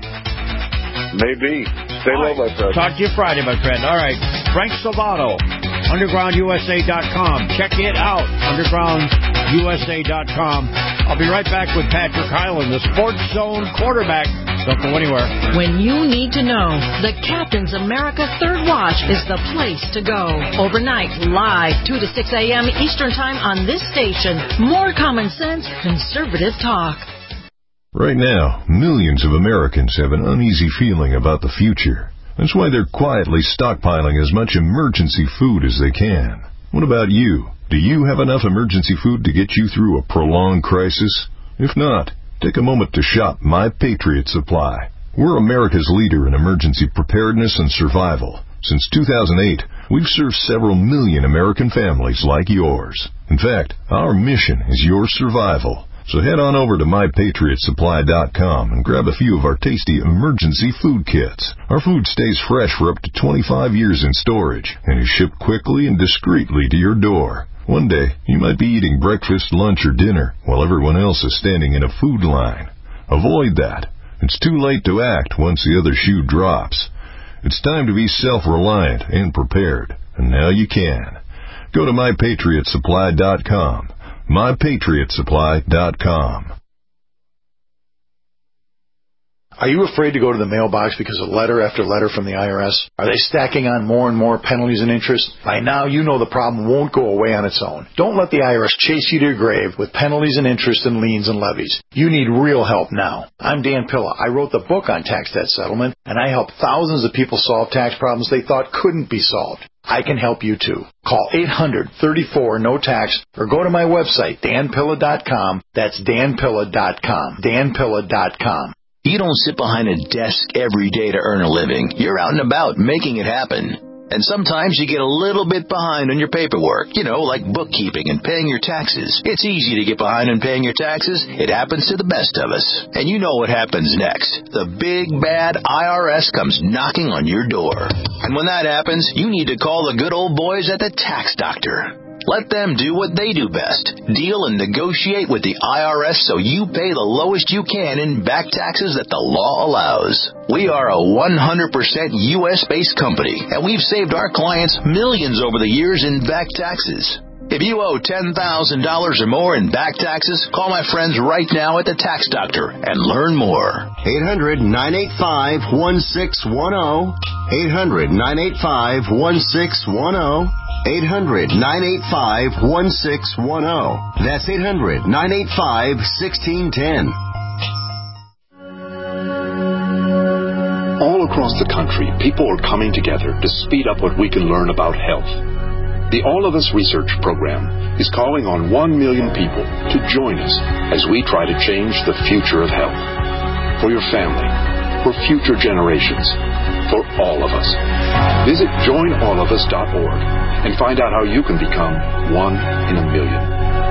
F: Maybe. Stay low, my friend.
E: Talk to you Friday, my friend. All right. Frank Salvato, underground U S A dot com. Check it out, underground U S A dot com. I'll be right back with Patrick Hyland, the Sports Zone quarterback. Don't go anywhere.
H: When you need to know, the Captain's America Third Watch is the place to go. Overnight, live, two to six a.m. Eastern Time on this station. More common sense, conservative talk.
Q: Right now, millions of Americans have an uneasy feeling about the future. That's why they're quietly stockpiling as much emergency food as they can. What about you? Do you have enough emergency food to get you through a prolonged crisis? If not, take a moment to shop My Patriot Supply. We're America's leader in emergency preparedness and survival. Since two thousand eight, we've served several million American families like yours. In fact, our mission is your survival. So head on over to my patriot supply dot com and grab a few of our tasty emergency food kits. Our food stays fresh for up to twenty-five years in storage and is shipped quickly and discreetly to your door. One day, you might be eating breakfast, lunch, or dinner while everyone else is standing in a food line. Avoid that. It's too late to act once the other shoe drops. It's time to be self-reliant and prepared, and now you can. Go to my patriot supply dot com. my patriot supply dot com.
V: Are you afraid to go to the mailbox because of letter after letter from the I R S? Are they stacking on more and more penalties and interest? By now, you know the problem won't go away on its own. Don't let the I R S chase you to your grave with penalties and interest and liens and levies. You need real help now. I'm Dan Pilla. I wrote the book on tax debt settlement, and I help thousands of people solve tax problems they thought couldn't be solved. I can help you too. Call eight hundred, thirty-four, no tax or go to my website, dan pilla dot com. That's dan pilla dot com. dan pilla dot com.
D: You don't sit behind a desk every day to earn a living. You're out and about making it happen. And sometimes you get a little bit behind on your paperwork, you know, like bookkeeping and paying your taxes. It's easy to get behind on paying your taxes. It happens to the best of us. And you know what happens next. The big, bad I R S comes knocking on your door. And when that happens, you need to call the good old boys at the Tax Doctor. Let them do what they do best. Deal and negotiate with the I R S so you pay the lowest you can in back taxes that the law allows. We are a one hundred percent U S-based company, and we've saved our clients millions over the years in back taxes. If you owe ten thousand dollars or more in back taxes, call my friends right now at the Tax Doctor and learn more.
G: eight hundred, nine eight five, one six one zero. eight hundred, nine eight five, one six one zero. eight hundred, nine eight five, one six one zero. That's eight hundred, nine eight five, one six one zero.
W: All across the country, people are coming together to speed up what we can learn about health. The All of Us Research Program is calling on one million people to join us as we try to change the future of health. For your family, for future generations, for all of us. Visit join all of us dot org and find out how you can become one in a million.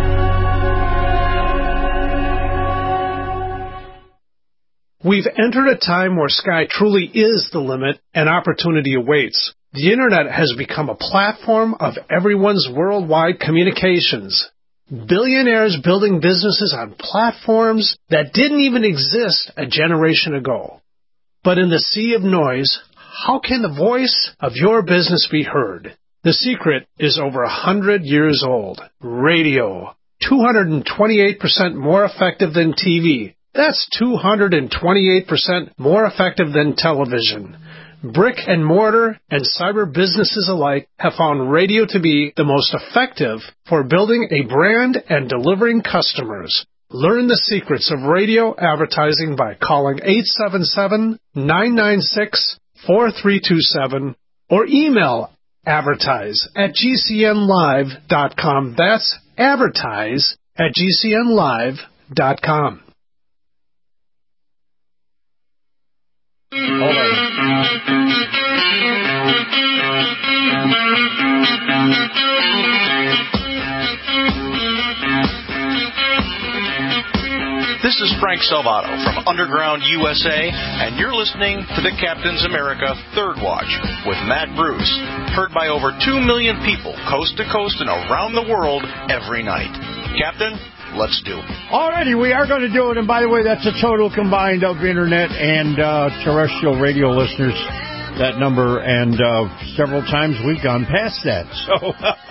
L: We've entered a time where sky truly is the limit and opportunity awaits. The Internet has become a platform of everyone's worldwide communications. Billionaires building businesses on platforms that didn't even exist a generation ago. But in the sea of noise, how can the voice of your business be heard? The secret is over a hundred years old. Radio. two hundred twenty-eight percent more effective than T V. That's two hundred twenty-eight percent more effective than television. Brick and mortar and cyber businesses alike have found radio to be the most effective for building a brand and delivering customers. Learn the secrets of radio advertising by calling eight seven seven, nine nine six, four three two seven or email advertise at g c n live dot com. That's advertise at g c n live dot com. Hold on.
U: This is Frank Salvato from Underground U S A, and you're listening to the Captain's America Third Watch with Matt Bruce, heard by over two million people coast to coast and around the world every night. Captain, let's do it.
E: Alrighty, we are going to do it. And by the way, that's a total combined of Internet and uh, terrestrial radio listeners, that number. And uh, several times we've gone past that. So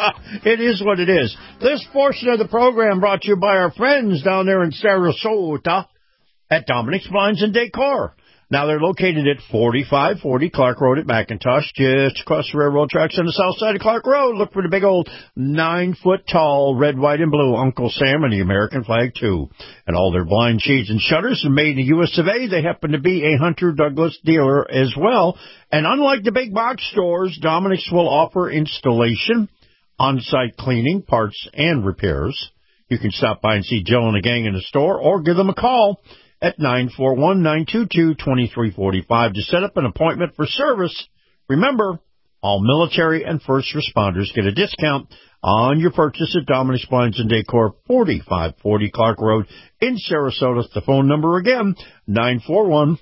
E: it is what it is. This portion of the program brought to you by our friends down there in Sarasota at Dominic's Blinds and Decor. Now, they're located at forty-five forty Clark Road at McIntosh, just across the railroad tracks on the south side of Clark Road. Look for the big old nine-foot-tall red, white, and blue Uncle Sam and the American flag, too. And all their blind shades and shutters are made in the U S of A. They happen to be a Hunter Douglas dealer as well. And unlike the big box stores, Dominic's will offer installation, on-site cleaning, parts, and repairs. You can stop by and see Jill and the gang in the store or give them a call at nine four one, nine two two, two three four five to set up an appointment for service. Remember, all military and first responders get a discount on your purchase at Dominic's Blinds and Decor, forty-five forty Clark Road in Sarasota. The phone number again, nine four one,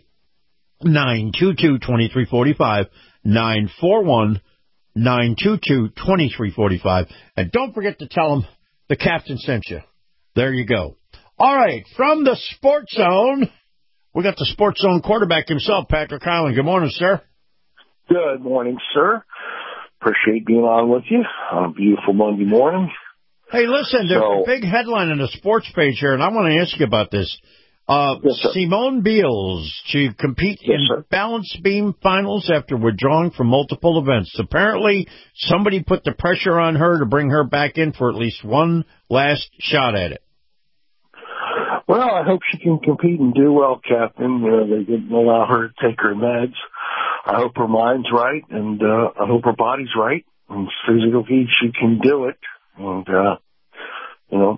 E: nine two two, two three four five, nine four one, nine two two, two three four five. And don't forget to tell them the captain sent you. There you go. All right, from the Sports Zone, we got the Sports Zone quarterback himself, Patrick Hyland. Good morning, sir.
F: Good morning, sir. Appreciate being on with you on a beautiful Monday morning.
E: Hey, listen, there's
F: so,
E: a big headline on the sports page here, and I want to ask you about this. Uh,
F: yes,
E: Simone Biles to compete
F: yes,
E: in
F: sir.
E: balance beam finals after withdrawing from multiple events. Apparently, somebody put the pressure on her to bring her back in for at least one last shot at it.
F: Well, I hope she can compete and do well, Captain. Uh, they didn't allow her to take her meds. I hope her mind's right, and uh, I hope her body's right. And physically, she can do it. And, uh, you know,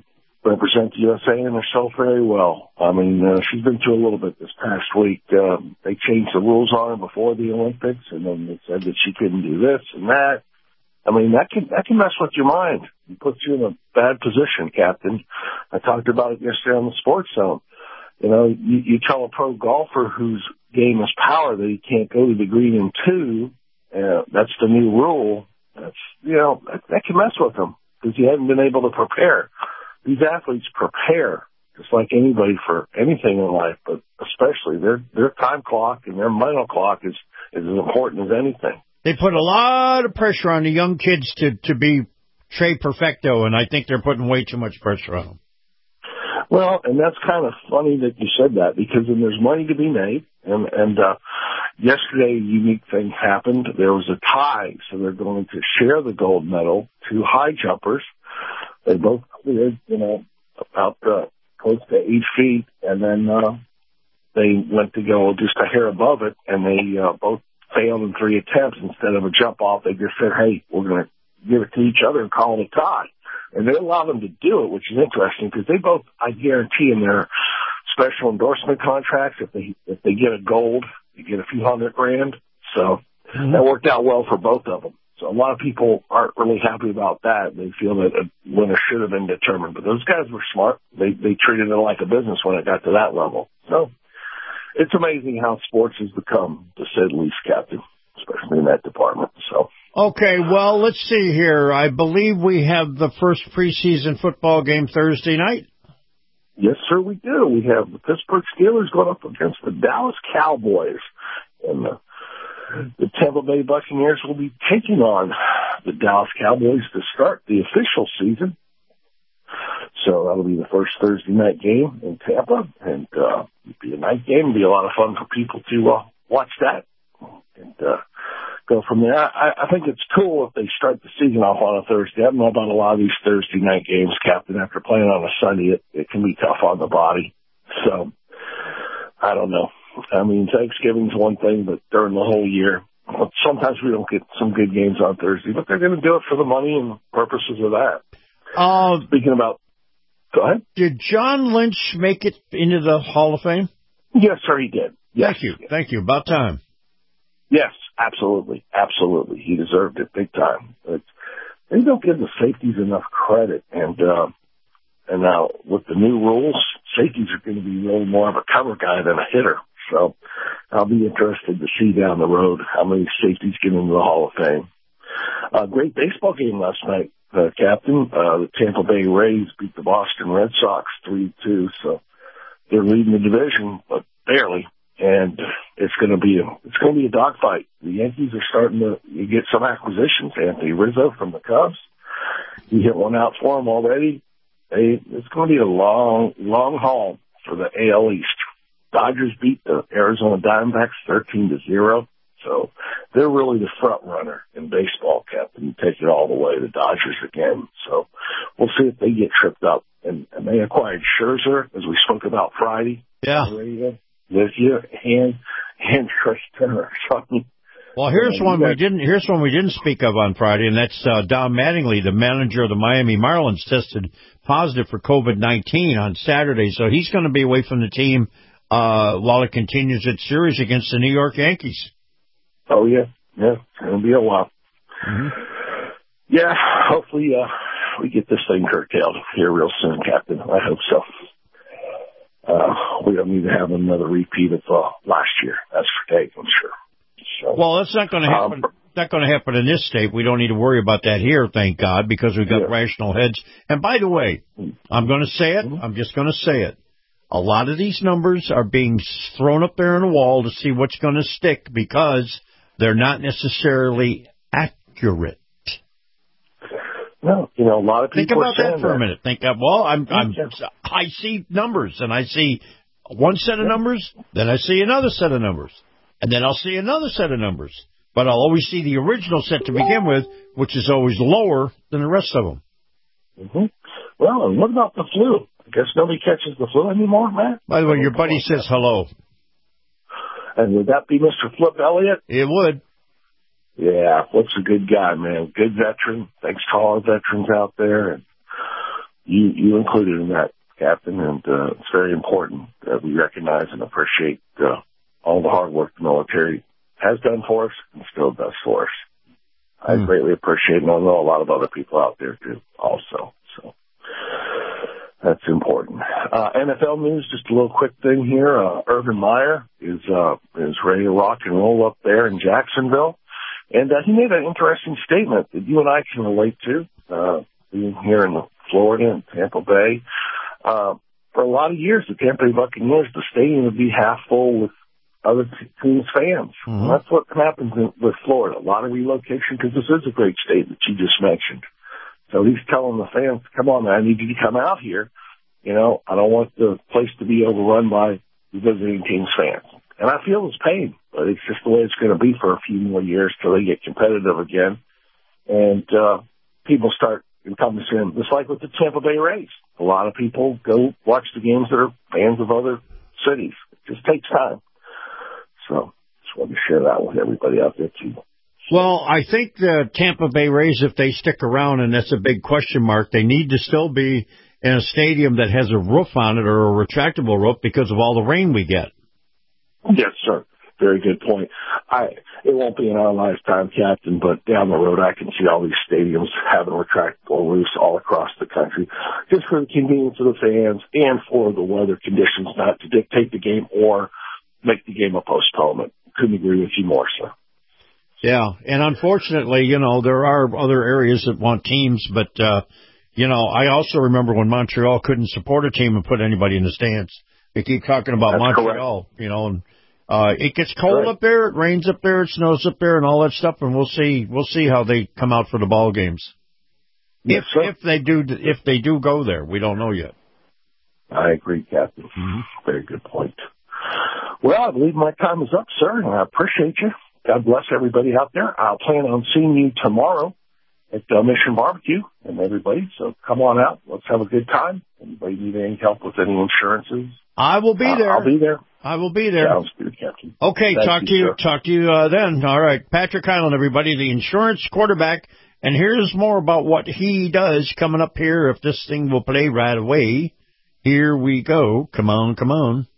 C: represent the U S A and herself very well. I mean, uh, she's been through a little bit this past week. Uh, they changed the rules on her before the Olympics, and then they said that she couldn't do this and that. I mean, that can that can mess with your mind. It puts you in a bad position, Captain. I talked about it yesterday on the Sports Zone. You know, you, you tell a pro golfer whose game is power that he can't go to the green in two. Uh, that's the new rule. That's, you know, that, that can mess with them because you haven't been able to prepare. These athletes prepare just like anybody for anything in life, but especially their their time clock and their mental clock is, is as important as anything.
E: They put a lot of pressure on the young kids to, to be Trey Perfecto, and I think they're putting way too much pressure on them.
C: Well, and that's kind of funny that you said that because then there's money to be made. And, and uh, yesterday, a unique thing happened. There was a tie, so they're going to share the gold medal. Two high jumpers. They both cleared, you know, about uh, close to eight feet, and then uh, they went to go just a hair above it, and they uh, both failed in three attempts. Instead of a jump off, they just said, hey, we're going to give it to each other and call it a tie. And they allow them to do it, which is interesting because they both, I guarantee, in their special endorsement contracts, if they if they get a gold, you get a few hundred grand. So mm-hmm. that worked out well for both of them. So a lot of people aren't really happy about that. They feel that a winner should have been determined. But those guys were smart. They they treated it like a business when it got to that level. So it's amazing how sports has become, to say the least, Captain, especially in that department. So.
E: Okay, well, let's see here. I believe we have the first preseason football game Thursday night.
C: Yes, sir, we do. We have the Pittsburgh Steelers going up against the Dallas Cowboys. And the, the Tampa Bay Buccaneers will be taking on the Dallas Cowboys to start the official season. So that'll be the first Thursday night game in Tampa. And uh, it'll be a night game. It'll be a lot of fun for people to uh, watch that. And uh go from there. I, I think it's cool if they start the season off on a Thursday. I don't know about a lot of these Thursday night games, Captain. After playing on a Sunday, it, it can be tough on the body. So, I don't know. I mean, Thanksgiving's one thing, but during the whole year, sometimes we don't get some good games on Thursday, but they're going to do it for the money and purposes of that.
E: Uh,
C: Speaking about, go ahead.
E: Did John Lynch make it into the Hall of Fame?
C: Yes, sir, he did. Yes.
E: Thank you. Thank you. About time.
C: Yes, absolutely. Absolutely. He deserved it big time. It's, they don't give the safeties enough credit. And, uh, and now with the new rules, safeties are going to be really more of a cover guy than a hitter. So I'll be interested to see down the road how many safeties get into the Hall of Fame. A uh, great baseball game last night, uh, Captain. Uh, the Tampa Bay Rays beat the Boston Red Sox three two. So they're leading the division, but barely. And it's going to be a, it's going to be a dogfight. The Yankees are starting to get some acquisitions. Anthony Rizzo from the Cubs, he hit one out for them already. They, it's going to be a long, long haul for the A L East. Dodgers beat the Arizona Diamondbacks thirteen to zero. So they're really the front runner in baseball, Captain. Take it all the way, the Dodgers again. So we'll see if they get tripped up. And, and they acquired Scherzer, as we spoke about Friday.
E: Yeah.
C: This year, and and Trish Turner.
E: Well, here's one we didn't. Here's one we didn't speak of on Friday, and that's uh, Don Mattingly, the manager of the Miami Marlins, tested positive for COVID nineteen on Saturday, so he's going to be away from the team uh, while it continues its series against the New York Yankees.
C: Oh yeah, yeah, it's going to be a while.
E: Mm-hmm.
C: Yeah, hopefully uh, we get this thing curtailed here real soon, Captain. I hope so. Uh, we don't need to have another repeat of uh, last year. That's for dang, I'm sure. So,
E: well, that's not going to happen. Um, not going to happen in this state. We don't need to worry about that here, thank God, because we've got yeah. rational heads. And by the way, I'm going to say it. I'm just going to say it. A lot of these numbers are being thrown up there on the wall to see what's going to stick because they're not necessarily accurate.
C: No, you know, a lot of people
E: think about
C: are
E: that for
C: that.
E: a minute. Think of, well, I'm, I'm, I see numbers, and I see one set of numbers, then I see another set of numbers, and then I'll see another set of numbers. But I'll always see the original set to begin with, which is always lower than the rest of them.
C: Mm-hmm. Well, and what about the flu? I guess nobody catches the flu anymore, Matt.
E: By the way, your buddy says hello.
C: And would that be Mister Flip Elliott?
E: It would.
C: Yeah, Flip's a good guy, man. Good veteran. Thanks to all the veterans out there. And you, you included in that, Captain, and uh, it's very important that we recognize and appreciate uh, all the hard work the military has done for us and still does for us. I mm. greatly appreciate it, and I know a lot of other people out there do also. So that's important. Uh, N F L news, just a little quick thing here. Uh, Urban Meyer is uh, is ready to rock and roll up there in Jacksonville. And uh, he made an interesting statement that you and I can relate to, uh, being here in Florida and Tampa Bay. Uh, for a lot of years, the Tampa Bay Buccaneers, the stadium would be half full with other teams' fans. Mm-hmm. And that's what happens in, with Florida. A lot of relocation, because this is a great state that you just mentioned. So he's telling the fans, come on, man, I need you to come out here. You know, I don't want the place to be overrun by the visiting team's fans. And I feel his pain, but it's just the way it's going to be for a few more years till they get competitive again. And uh, people start encompassing, just like with the Tampa Bay Rays. A lot of people go watch the games that are fans of other cities. It just takes time. So just wanted to share that with everybody out there, too.
E: Well, I think the Tampa Bay Rays, if they stick around, and that's a big question mark, they need to still be in a stadium that has a roof on it or a retractable roof because of all the rain we get.
C: Yes, sir. Very good point. I it won't be in our lifetime, Captain, but down the road I can see all these stadiums having retractable roofs all across the country, just for the convenience of the fans and for the weather conditions not to dictate the game or make the game a postponement. Couldn't agree with you more, sir.
E: Yeah, and unfortunately, you know, there are other areas that want teams, but, uh, you know, I also remember when Montreal couldn't support a team and put anybody in the stands. They keep talking about That's Montreal, correct. you know, and uh, it gets cold right. up there, it rains up there, it snows up there, and all that stuff, and we'll see, we'll see how they come out for the ball games.
C: Yes,
E: if,
C: sir.
E: if they do, if they do go there, we don't know yet.
C: I agree, Captain.
E: Mm-hmm.
C: Very good point. Well, I believe my time is up, sir, and I appreciate you. God bless everybody out there. I'll plan on seeing you tomorrow at uh, Mission Barbecue and everybody. So come on out. Let's have a good time. Anybody need any help with any insurances?
E: I will be
C: uh,
E: there.
C: I'll be there.
E: I will be there.
C: Sounds good, Captain.
E: Okay,
C: Thank
E: talk
C: you,
E: to you.
C: sir.
E: Talk to you uh, then. All right, Patrick Hyland, everybody, the insurance quarterback. And here's more about what he does coming up here. If this thing will play right away, here we go. Come on, come on.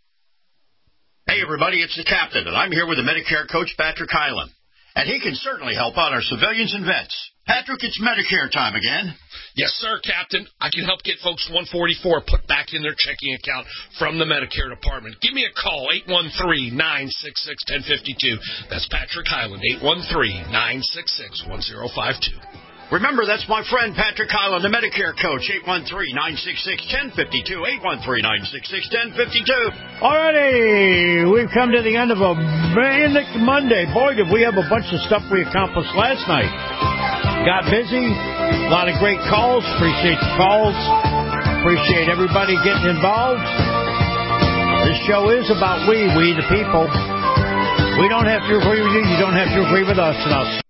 I: Hey, everybody, it's the Captain, and I'm here with the Medicare coach, Patrick Hyland. And he can certainly help out our civilians and vets. Patrick, it's Medicare time again.
J: Yes, sir, Captain. I can help get folks one forty-four put back in their checking account from the Medicare department. Give me a call, eight one three, nine six six, one zero five two. That's Patrick Hyland, eight one three, nine six six, one zero five two.
I: Remember, that's my friend Patrick Hyland, the Medicare coach, eight one three, nine six six, one zero five two, eight one three, nine six six, one zero five two.
E: Alrighty, we've come to the end of a manic Monday. Boy, did we have a bunch of stuff we accomplished last night. Got busy, a lot of great calls, appreciate the calls, appreciate everybody getting involved. This show is about we, we the people. We don't have to agree with you, you don't have to agree with us, and I'll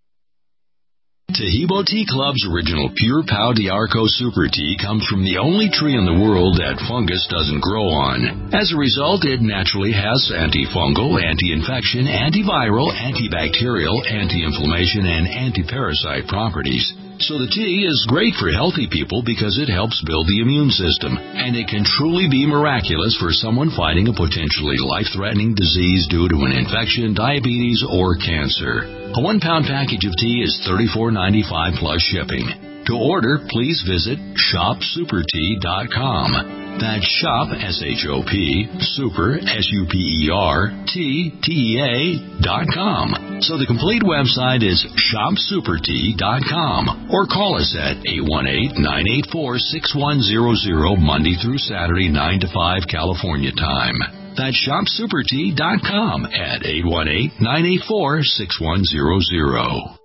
K: Taheebo Tea Club's original Pure Pau D'Arco Super Tea comes from the only tree in the world that fungus doesn't grow on. As a result, it naturally has antifungal, anti-infection, antiviral, antibacterial, anti-inflammation, and anti-parasite properties. So the tea is great for healthy people because it helps build the immune system, and it can truly be miraculous for someone fighting a potentially life-threatening disease due to an infection, diabetes, or cancer. A one-pound package of tea is thirty-four ninety-five plus shipping. To order, please visit shop super tea dot com. That's shop, S H O P, super, S U P E R, T, T E A, dot com. So the complete website is shop super tea dot com. Or call us at eight one eight, nine eight four, six one zero zero, Monday through Saturday, nine to five, California time. That's shop super tea dot com at eight one eight, nine eight four, six one zero zero.